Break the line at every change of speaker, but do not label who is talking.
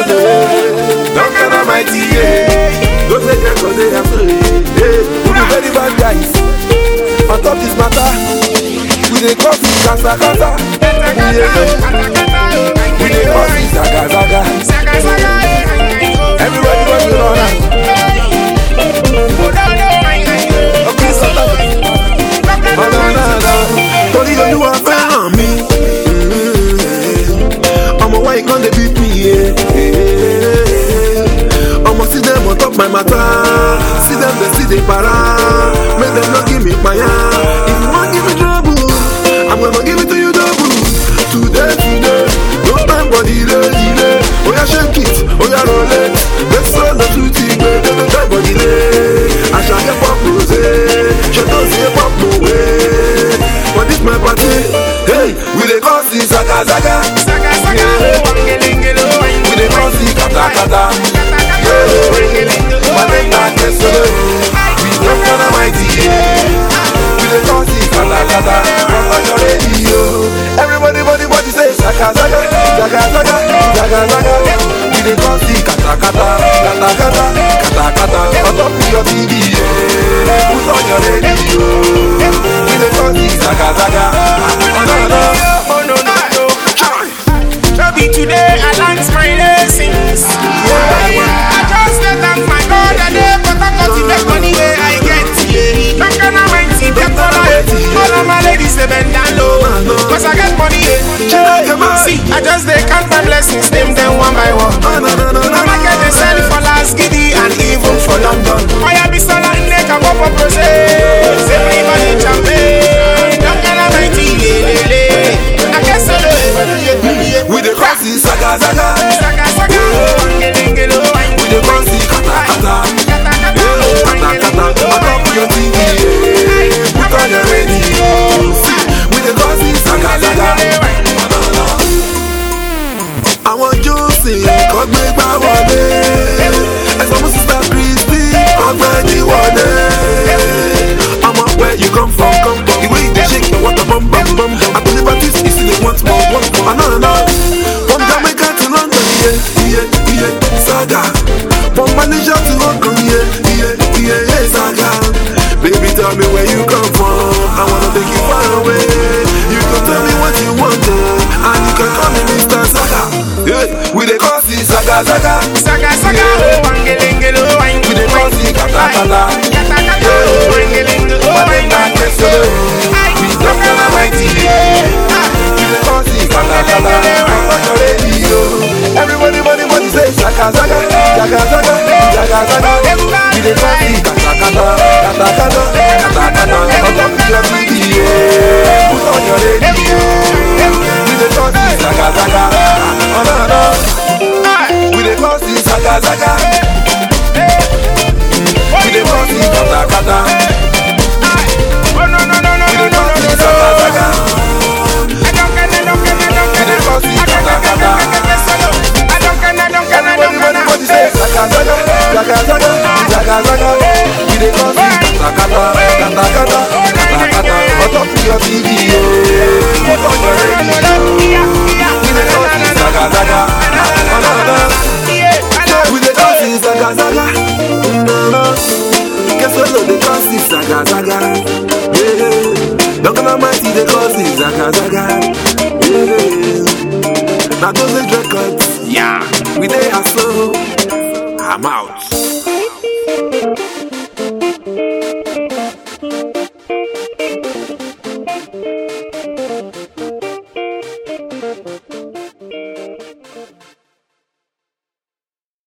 Don't kind of mighty, yeah. Don't take it cause they have to, yeah. We be very bad guys. On top this matter, we dey cause it kasa kasa. We dey cause it zaga zaga. Everybody want to run out. Okay, so Torí Olúwa fẹ́ràn mi. Ọmọ why you gonna beat me, yeah. Ọmọ see them on top my matter. See them they see they para. Make them not give me fire. If you want give me trouble, I'm gonna give it to you double. Today, no time for delay. Oh yeah, shake it, oh yeah, roll it. Let's run the shooting, baby. No time for delay. I shall get pop rose. She don't say pop no way. But this my party, hey, we dey cause this zaga zaga. We dey cause this kata kata. My name na Kesolo. We don't gonna mighty, yeah. We dey cause this kata kata. From your radio, everybody say zaga zaga, zaga zaga, zaga zaga. We dey cause this kata kata, kata kata, kata kata. On top of your TV, yeah. Who's on your radio? We dey cause this zaga zaga.
Oh no. Maybe today I learned my lessons. I just let thank my God and but I got the best money where I get. Don't kind of mind see them all of my ladies they bend down low. Cause I get money. See, I just they count my blessings, name them one by one. I'm like they sell it for last giddy and even for London. I am Mr. Landneck and pop up rose. Everybody champagne. Don't kind of mind I guess so.
We dey cross the saga saga. We dey cross the kata kata. Kata kata. On top of your TV, put on your radio. We dey cross the saga saga. Àwọn Jósìn kọ́ gbé gbá wọlé. Ẹ̀sọ́ mú Sister Christy kọ́ gbé ní wọlé. Ọmọ where you come from, the way you dey shake your water bum bum bum. I believe at this is the once more. I know. From Jamaica to London, yeah, saga. From Malaysia to Hong Kong, yeah, saga. Baby, tell me where you come from. I wanna take you far away. You can tell me what you want, and you can call me Mr. Saga. Yeah, we dey call this saga.
We
dey call this kata kata. My name na Kesolo. We don't gonna mighty. We dey call this kata kata. On your radio, everybody say saga saga, saga saga, saga saga. We dey call this kata kata, kata kata, kata kata. On top of your TV, put on your radio. We dey call this saga saga. We dey call this saga saga. We dey call this kata kata. We dey call this saga saga. We dey call this kata kata. Everybody say saga saga, saga saga, saga saga. We dey call this kata kata, kata kata, kata kata. On top of your TV, put on your radio. We dey call this saga saga. We dey call this saga saga. Kesolo dey call this saga saga. Don't come mighty dey call this saga saga. Now those records, yeah, we dey hustle. I'm out.